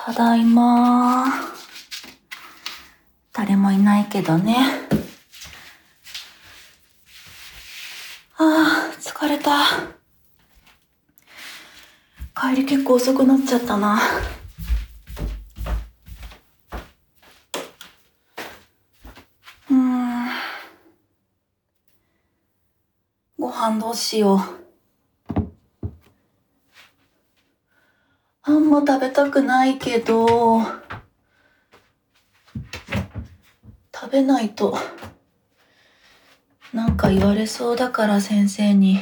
ただいま。誰もいないけどね。疲れた。帰り結構遅くなっちゃったな。ご飯どうしよう。あんま食べたくないけど、食べないとなんか言われそうだから先生に。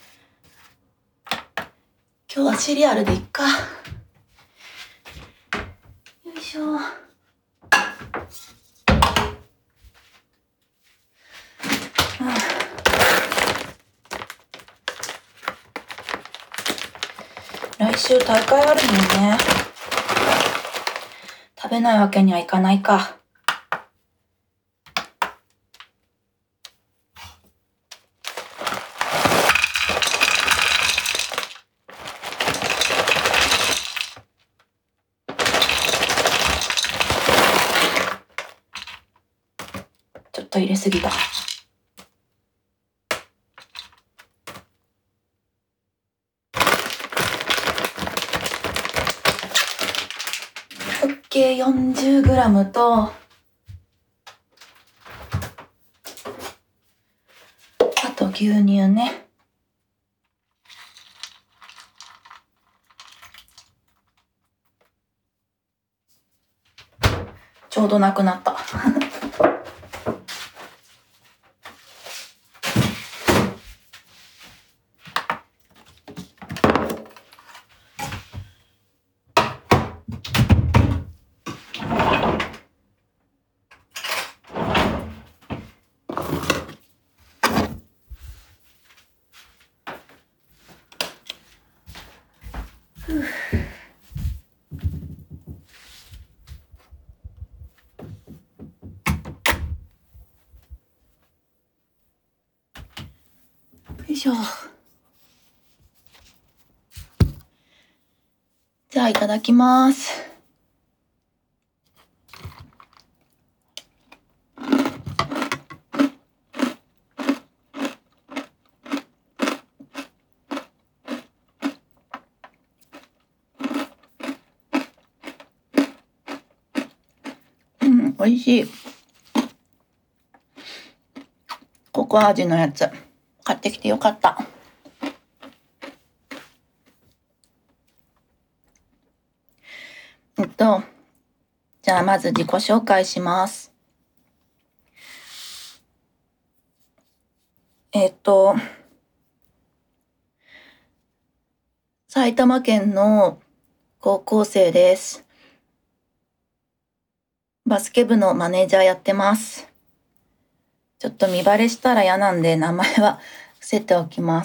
今日はシリアルでいっか。よいしょ。来週大会あるもんね。食べないわけにはいかないか。ちょっと入れすぎた。計 40g と、あと牛乳ね。ちょうどなくなった。よいしょ。じゃあいただきます。美味しい。ココア味のやつ買ってきてよかった。じゃあまず自己紹介します。埼玉県の高校生です。バスケ部のマネージャーやってます。ちょっと見バレしたら嫌なんで名前は伏せておきます。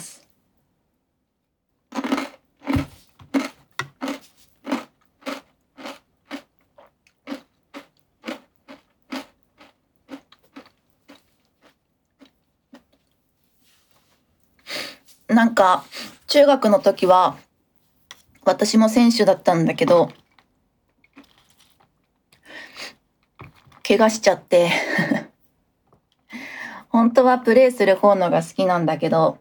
なんか中学の時は私も選手だったんだけど怪我しちゃって本当はプレーする方のが好きなんだけど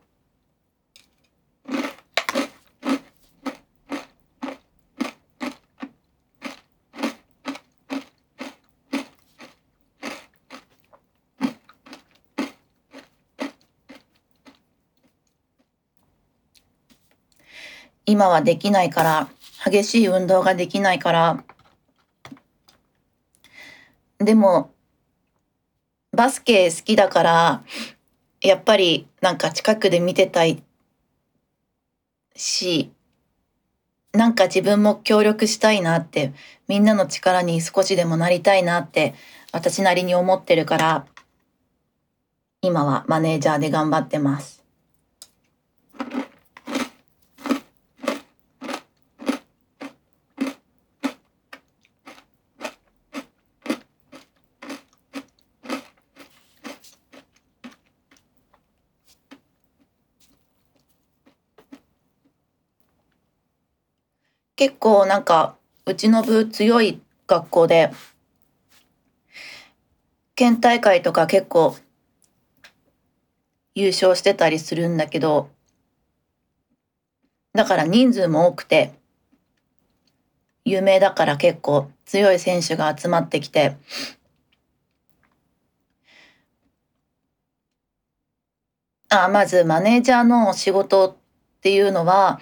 今はできないから、激しい運動ができないから、でもバスケ好きだからやっぱりなんか近くで見てたいし、なんか自分も協力したいなって、みんなの力に少しでもなりたいなって私なりに思ってるから、今はマネージャーで頑張ってます。結構なんかうちの部強い学校で、県大会とか結構優勝してたりするんだけど、だから人数も多くて、有名だから結構強い選手が集まってきて、まずマネージャーの仕事っていうのは、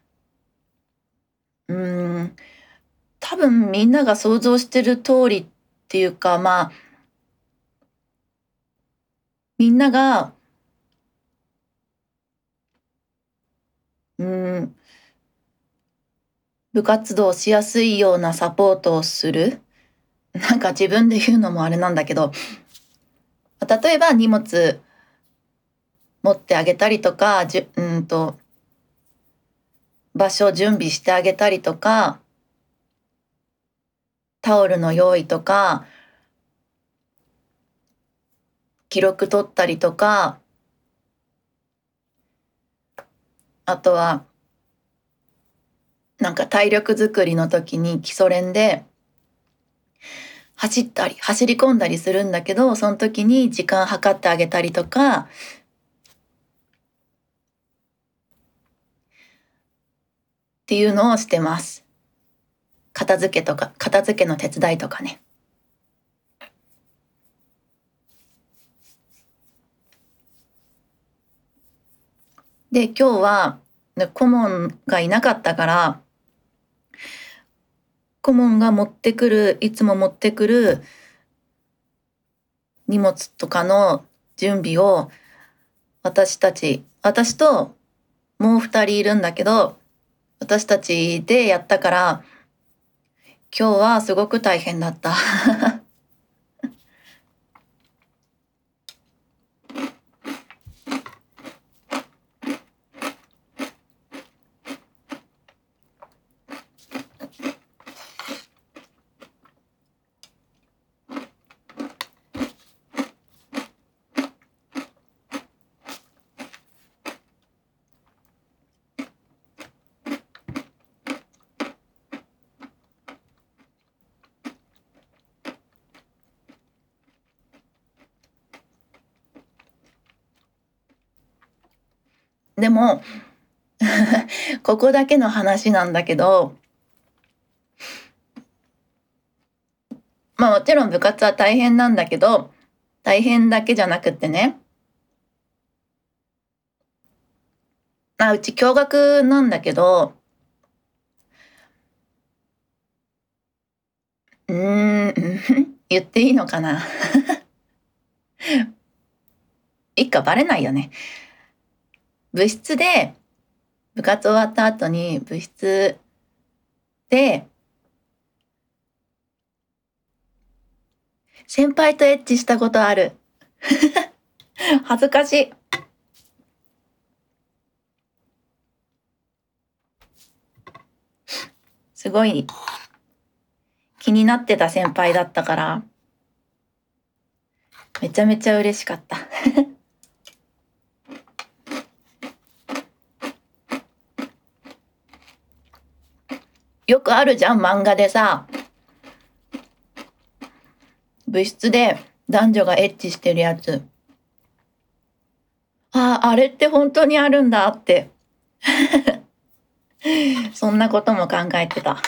うーん、多分みんなが想像してる通りっていうか、みんなが、うーん、部活動しやすいようなサポートをする。なんか自分で言うのもあれなんだけど、例えば荷物持ってあげたりとか、場所を準備してあげたりとか、タオルの用意とか、記録取ったりとか、あとは、なんか体力作りの時に基礎練で走り込んだりするんだけど、その時に時間計ってあげたりとか、っていうのをしてます。片付けの手伝いとかね。で、今日は顧問がいなかったから、顧問がいつも持ってくる荷物とかの準備を私ともう2人いるんだけど、私たちでやったから、今日はすごく大変だった。でも、ここだけの話なんだけど、もちろん部活は大変なんだけど、大変だけじゃなくってね、うち共学なんだけど、言っていいのかな。いっかバレないよね。部室で、部活終わった後に部室で、先輩とエッチしたことある。恥ずかしい。すごい気になってた先輩だったから、めちゃめちゃ嬉しかった。よくあるじゃん、漫画でさ、部室で男女がエッチしてるやつ。あれって本当にあるんだって。そんなことも考えてた。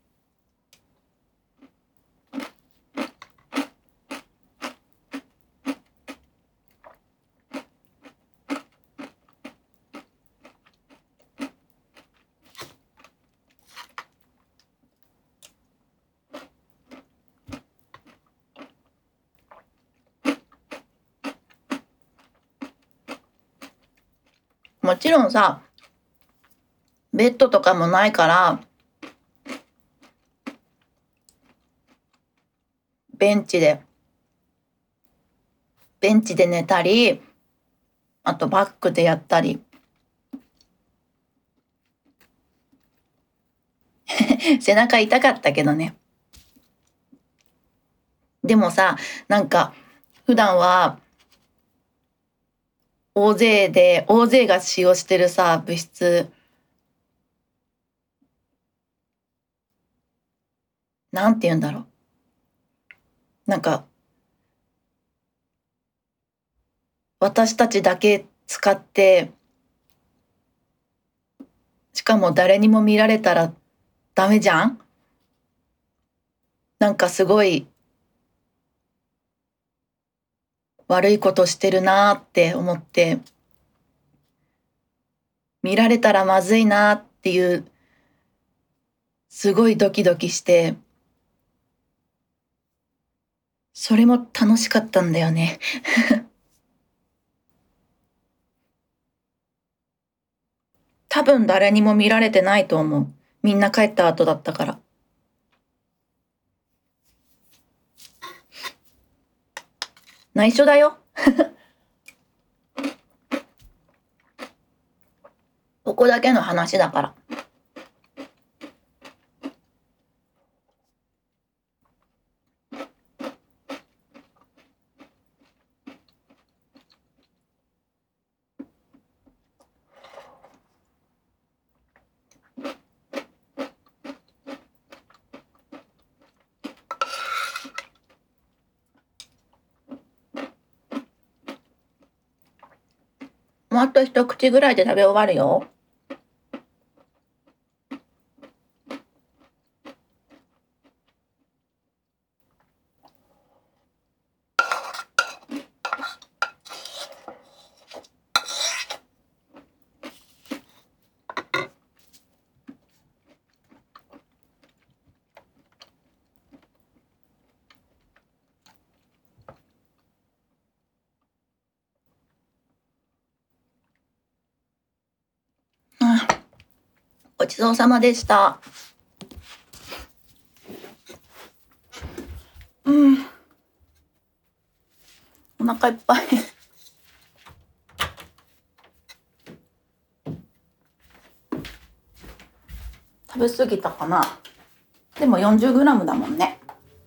もちろんさ、ベッドとかもないから、ベンチで、ベンチで寝たり、あとバックでやったり。背中痛かったけどね。でもさ、なんか、普段は、大勢が使用してるさ、部室なんて言うんだろう。なんか、私たちだけ使って、しかも誰にも見られたらダメじゃん？なんかすごい悪いことしてるなーって思って、見られたらまずいなーっていう、すごいドキドキして、それも楽しかったんだよね。多分誰にも見られてないと思う。みんな帰った後だったから。内緒だよ。ここだけの話だから。もうあと一口ぐらいで食べ終わるよ。あ、ごちそうさまでした。うん、お腹いっぱい。食べ過ぎたかな。でも 40g だもんね。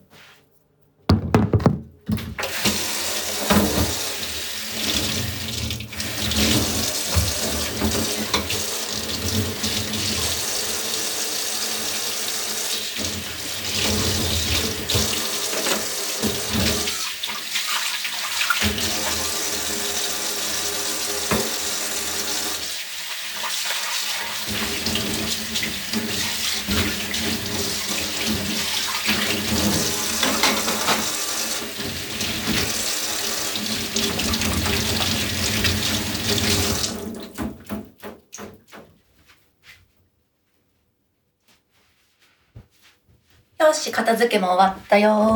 よし、片付けも終わったよ。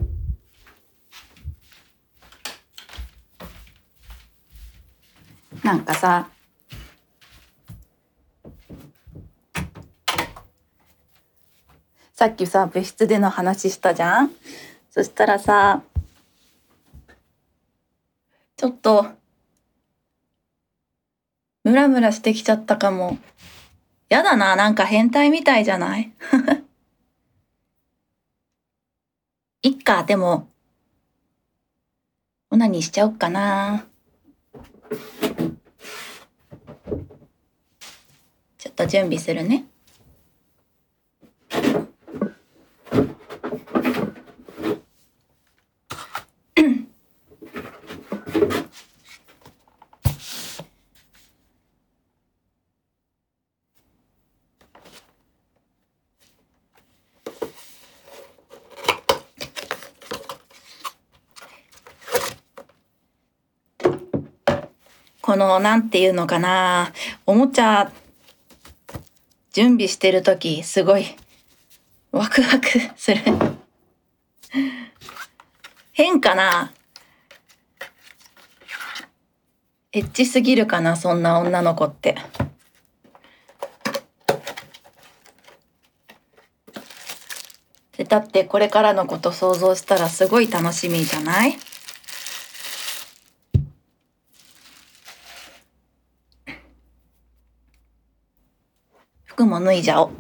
なんかさ、さっきさ、部室での話したじゃん？そしたらさ、ちょっと、ムラムラしてきちゃったかも。やだな、なんか変態みたいじゃない？いっか、でも、オナニーしちゃおっかな。ちょっと準備するね。この、なんていうのかな、おもちゃ、準備してるとき、すごい、ワクワクする。変かな？エッチすぎるかな、そんな女の子って。だってこれからのこと想像したらすごい楽しみじゃない？服も脱いじゃおう。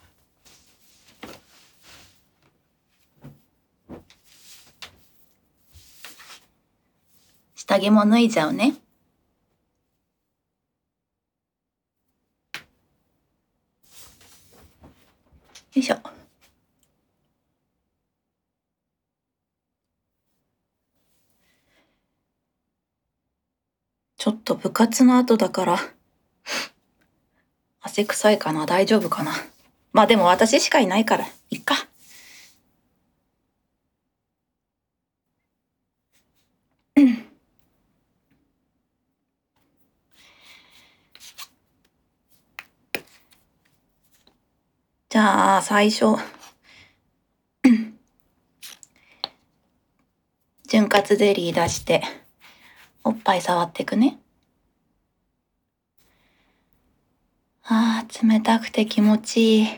下着も脱いじゃうね。よいしょ。 ちょっと部活の後だから汗臭いかな、大丈夫かな。まあでも私しかいないからいっか。じゃあ最初潤滑ゼリー出しておっぱい触ってくね。あー、冷たくて気持ちいい。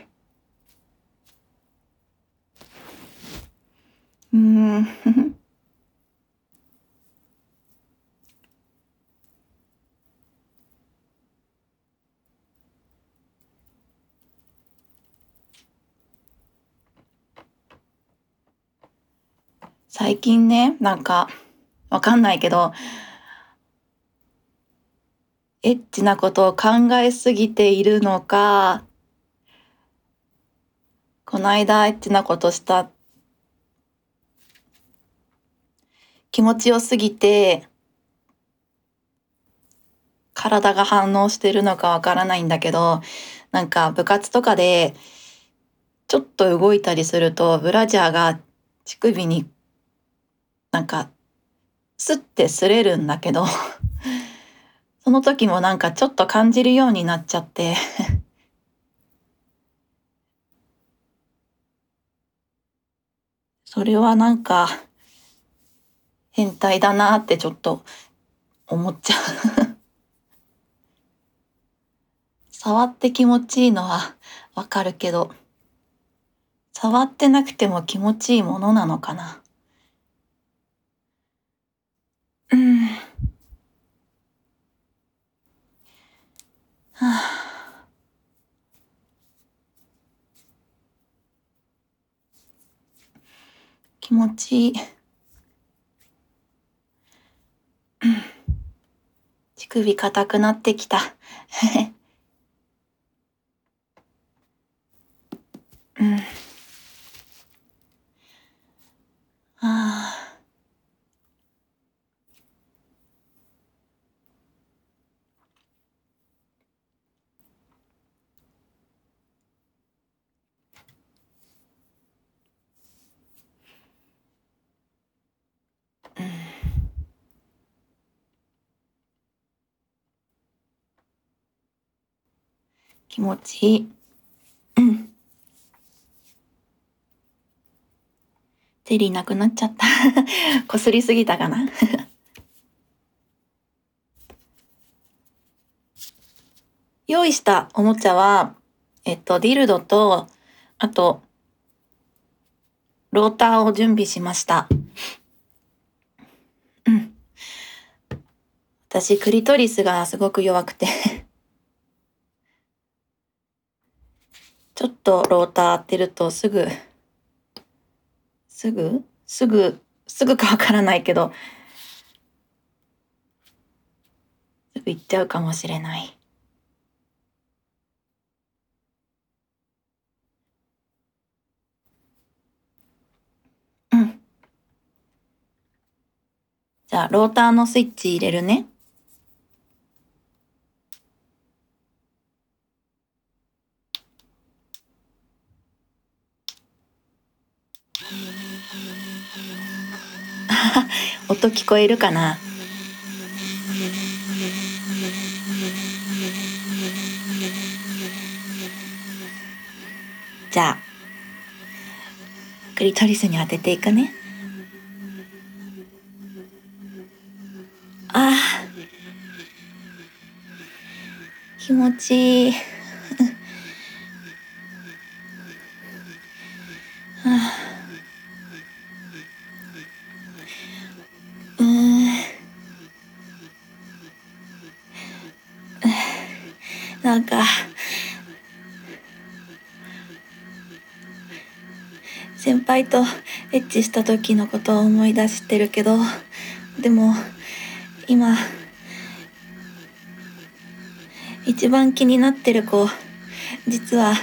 最近ね、なんかわかんないけど、エッチなことを考えすぎているのか、この間エッチなことした気持ちよすぎて体が反応してるのかわからないんだけど、なんか部活とかでちょっと動いたりするとブラジャーが乳首になんかスッて擦れるんだけどその時もなんかちょっと感じるようになっちゃってそれはなんか変態だなってちょっと思っちゃう触って気持ちいいのはわかるけど、触ってなくても気持ちいいものなのかな。うん。はあ、気持ちいい。乳首硬くなってきた。うん。ああ。うん、気持ちいい。うん。ゼリーなくなっちゃった。こすりすぎたかな。用意したおもちゃは、ディルドと、あと、ローターを準備しました。うん。私、クリトリスがすごく弱くてちょっとローター当てるとすぐかわからないけど、すぐ行っちゃうかもしれない。うん。じゃあ、ローターのスイッチ入れるね。音聞こえるかな？じゃあ、クリトリスに当てていくね。ああ、気持ちいい。うーん、なんか、先輩とエッチした時のことを思い出してるけど、でも、今、一番気になってる子、実は、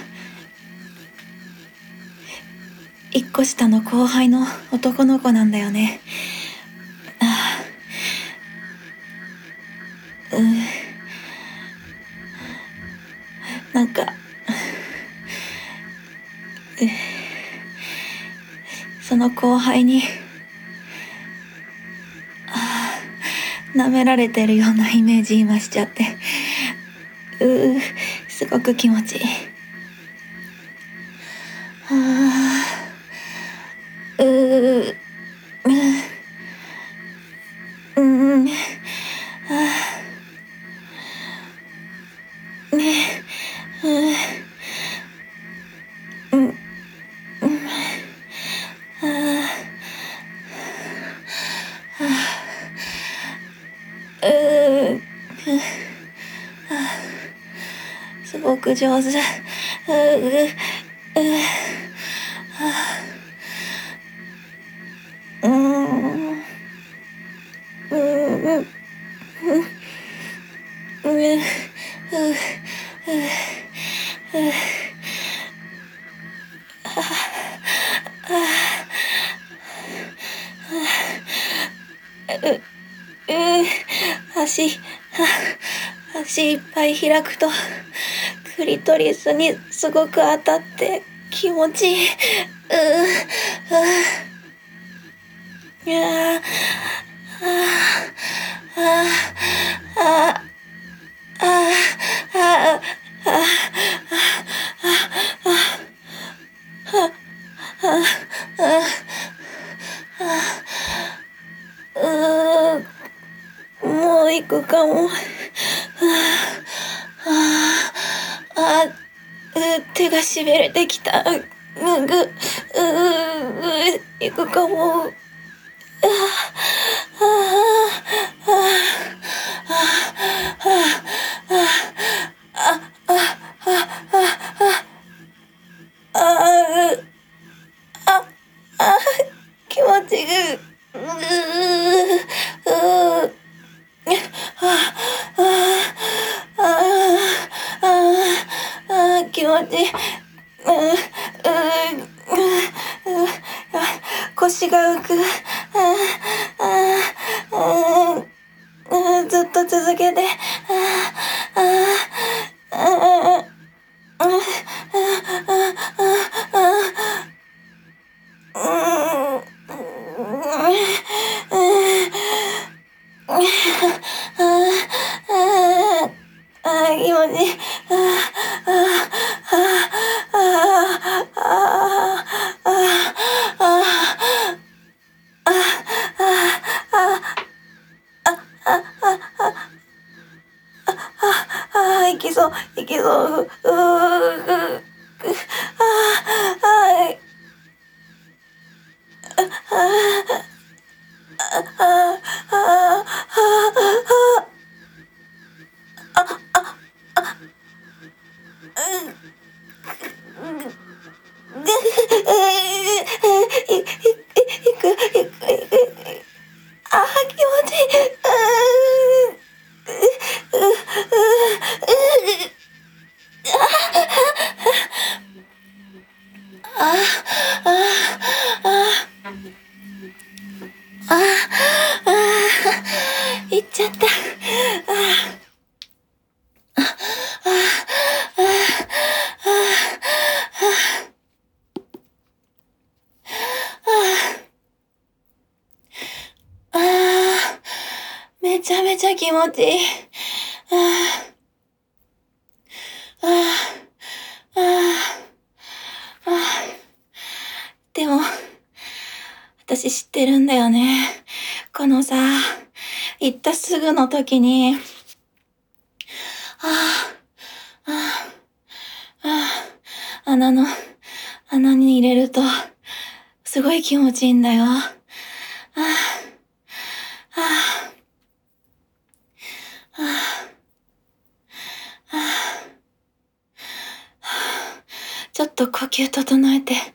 一個下の後輩の男の子なんだよね。 なんかその後輩に舐められてるようなイメージ今しちゃって、すごく気持ちいい。すごく上手。足いっぱい開くとクリトリスにすごく当たって気持ちいい。もう行くかも。手がしびれてきた。行くかも。気持ちいい。気持ちいい。腰が浮く。ずっと続けて。気持ちいい。行きそう、行きそう。気持ちいい。行っちゃった。めちゃめちゃ気持ちいい。でも、私知ってるんだよね。このさ、行ったすぐの時に、穴に入れると、すごい気持ちいいんだよ。ちょっと呼吸整えて。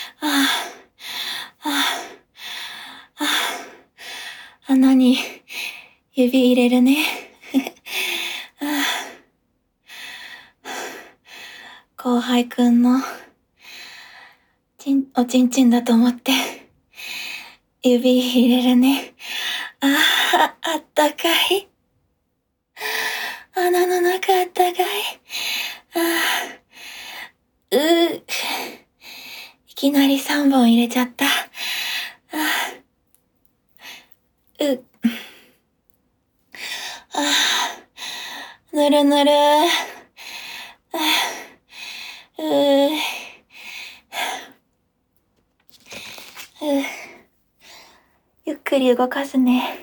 穴に指入れるね。後輩くんのおちんちんだと思って指入れるね。あったかい。 鼻の中あったかい。いきなり3本入れちゃった。ぬるぬる。ゆっくり動かすね。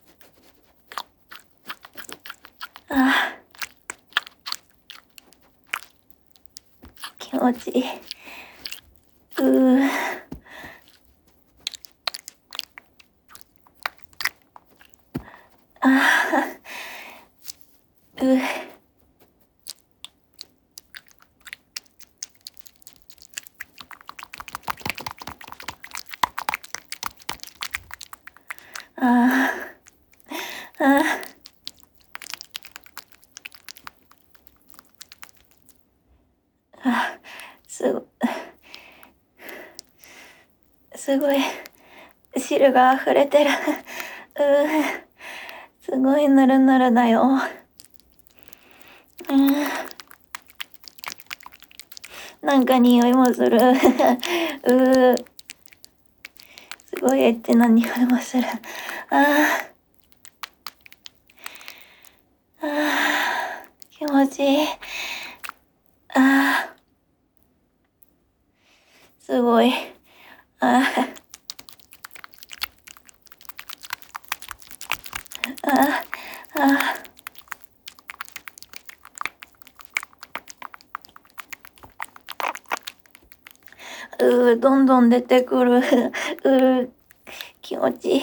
気持ちいい。すごい汁が溢れてる。すごいぬるぬるだよ。なんか匂いもする。すごいエッチな匂いもする。気持ちいい。すごい。どんどん出てくる。気持ちいい。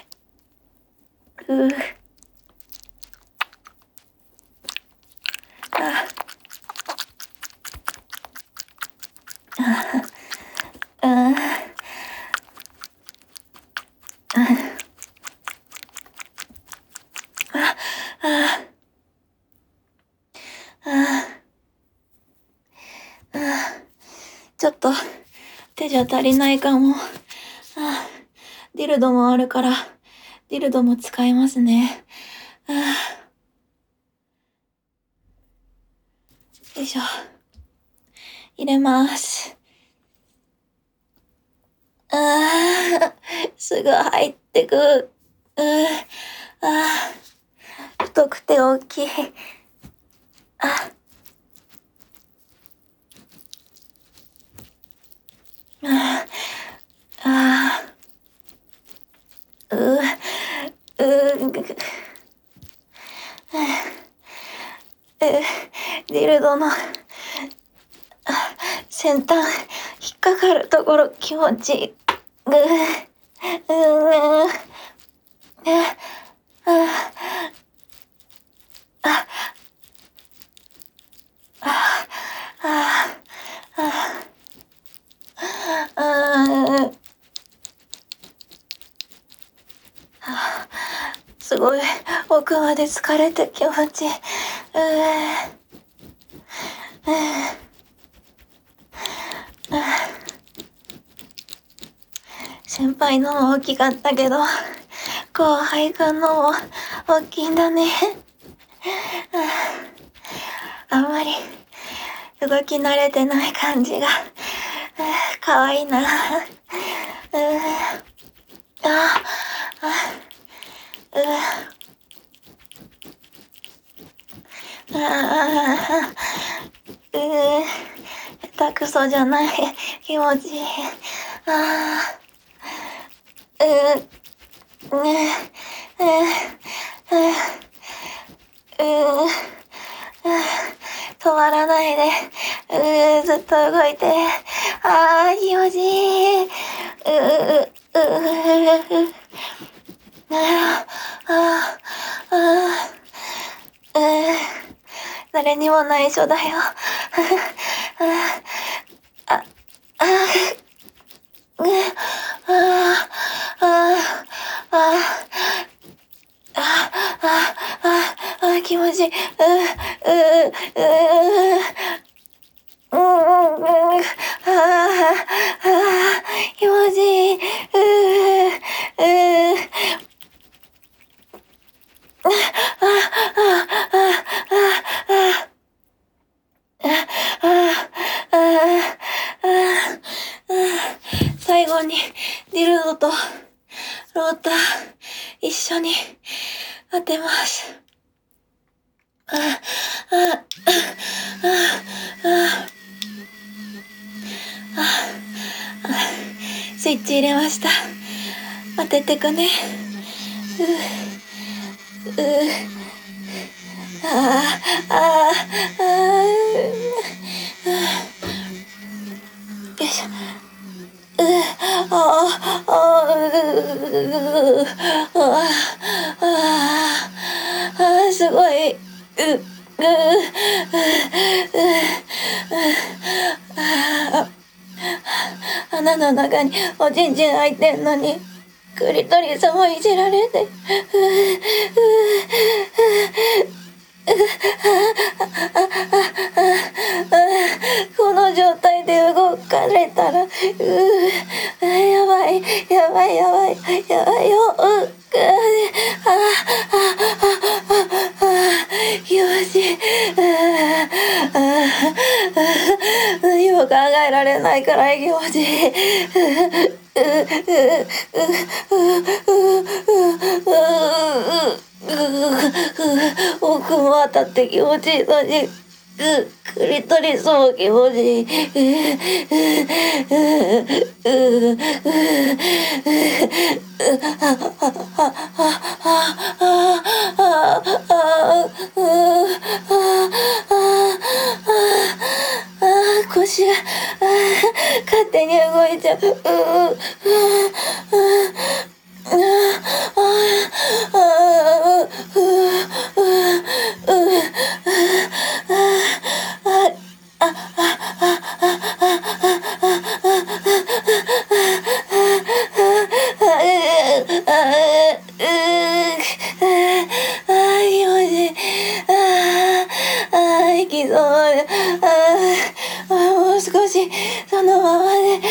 ちょっと手じゃ足りないかも。ディルドもあるから、ディルドも使いますね。よいしょ。入れます。すぐ入ってく。太くて大きい。ディルドの先端引っかかるところ気持ちいい。すごい奥まで疲れて気持ちいい。先輩のも大きかったけど、後輩くんのも大きいんだね。あんまり動き慣れてない感じが、かわいいな。下手くそじゃない。気持ちいい。止まらないで。ずっと動いて。気持ちいい。誰にも内緒だよ。気持ちいい。気持ちいい。 ドとローター一緒に当てます。スイッチ入れました。当ててくね。よいしょ。すごい。穴の中におちんちん入ってんのにクリトリスもいじられてこの状態で動かれたらやばいよ気持ちいい何も考えられないくらい気持ちいい奥も当たって気持ちいいのにクリトリスも気持ちいい腰が勝手に動いちゃうもう少しそのままで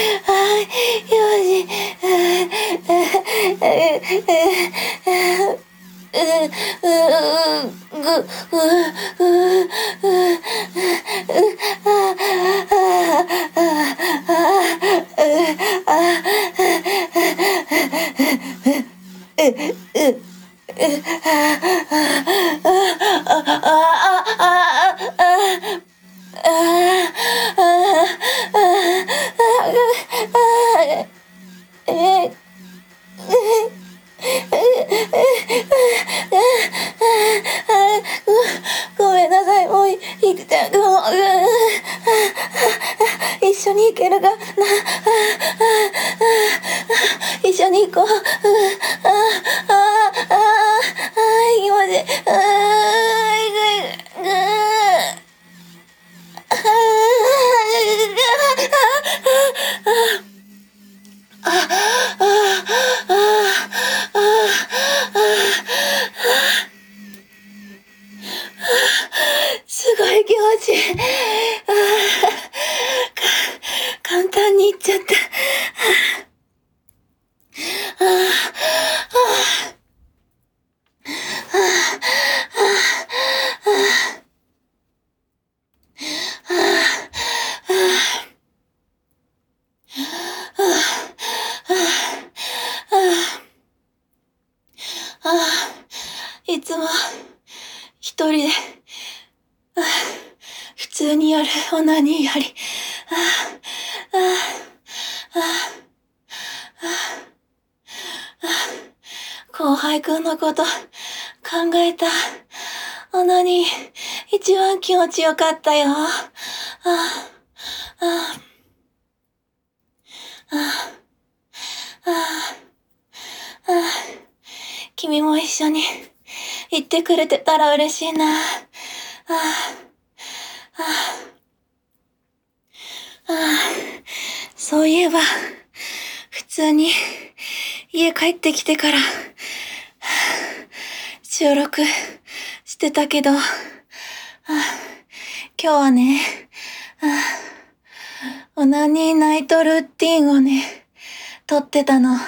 ごめんなさい、もういくちゃん、一緒に行けるかな、一緒に行こう、気持ちいい、すごい気持ちいい。簡単にいっちゃった。いつも一人で普通にやるオナニーより後輩くんのこと考えたオナニー一番気持ちよかったよ。君も一緒に行ってくれてたら嬉しいな。そういえば普通に家帰ってきてから収録してたけど、今日はね、オナニーナイトルーティンをね、撮ってたの。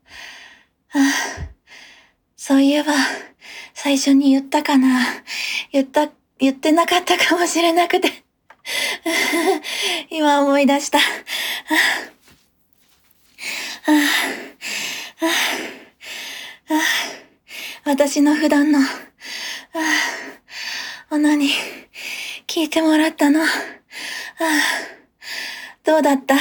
そういえば、最初に言ったかな。言ってなかったかもしれなくて。今思い出した。 私の普段の、オナニー、聞いてもらったの。どうだった？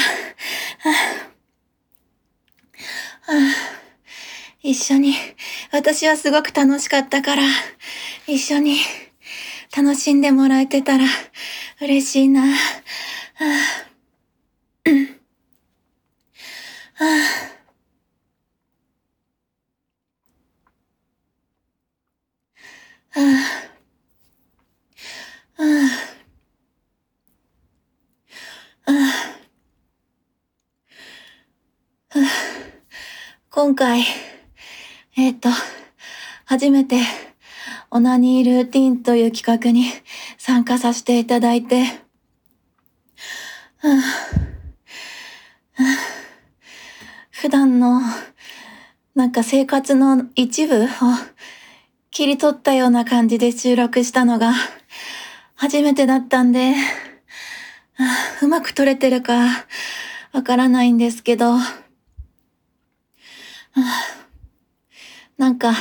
一緒に、私はすごく楽しかったから、一緒に楽しんでもらえてたら嬉しいな。今回、初めてオナニールーティンという企画に参加させていただいて、普段のなんか生活の一部を切り取ったような感じで収録したのが初めてだったんで、うまく撮れてるかわからないんですけど、なんか、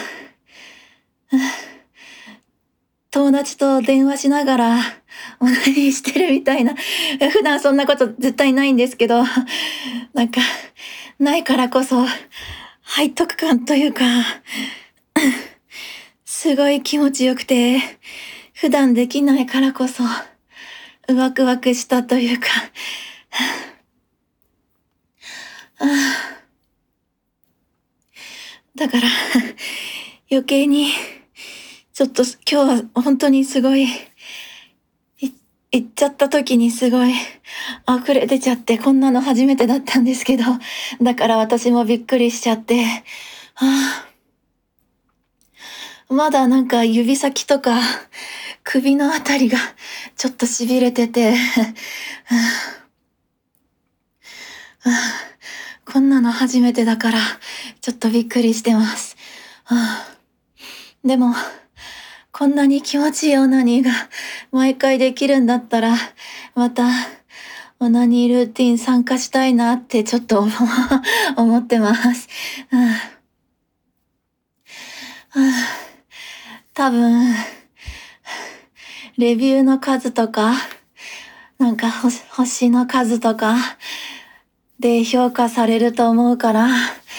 友達と電話しながらオナニーしてるみたいな、普段そんなこと絶対ないんですけど、なんか、ないからこそ背徳感というか、すごい気持ちよくて、普段できないからこそワクワクしたというか、だから余計にちょっと今日は本当にすごい行っちゃった時にすごい溢れ出ちゃって、こんなの初めてだったんですけど、だから私もびっくりしちゃって、まだなんか指先とか首のあたりがちょっと痺れてて、こんなの初めてだからちょっとびっくりしてます。でもこんなに気持ちいいオナニーが毎回できるんだったら、またオナニールーティン参加したいなってちょっと思ってます。多分レビューの数とか、なんか星の数とかで評価されると思うから、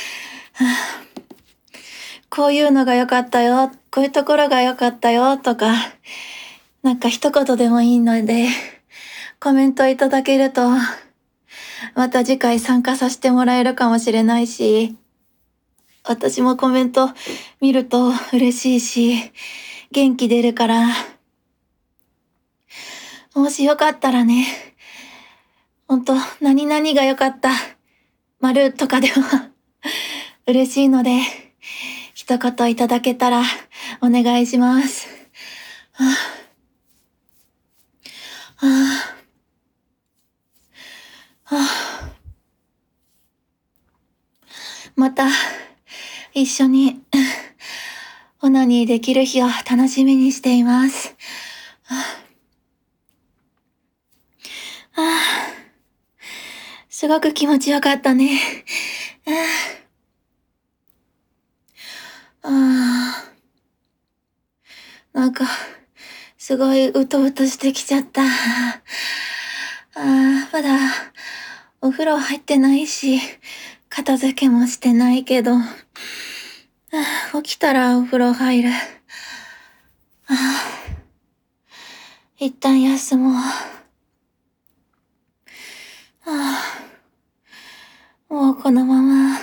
こういうのが良かったよ、こういうところが良かったよとか、なんか一言でもいいのでコメントいただけると、また次回参加させてもらえるかもしれないし、私もコメント見ると嬉しいし、元気出るから、もしよかったらね、何々が良かった、丸とかでも嬉しいので、一言いただけたらお願いします。また一緒にオナニーできる日を楽しみにしています。すごく気持ちよかったね。なんかすごいうとうとしてきちゃった。まだお風呂入ってないし、片付けもしてないけど、起きたらお風呂入る。一旦休もう。もうこのまま。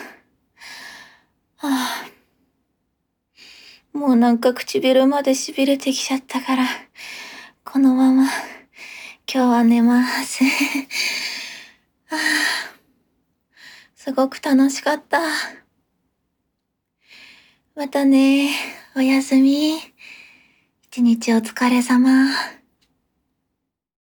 もうなんか唇まで痺れてきちゃったから、このまま今日は寝ます。すごく楽しかった。またね、おやすみ。一日お疲れ様。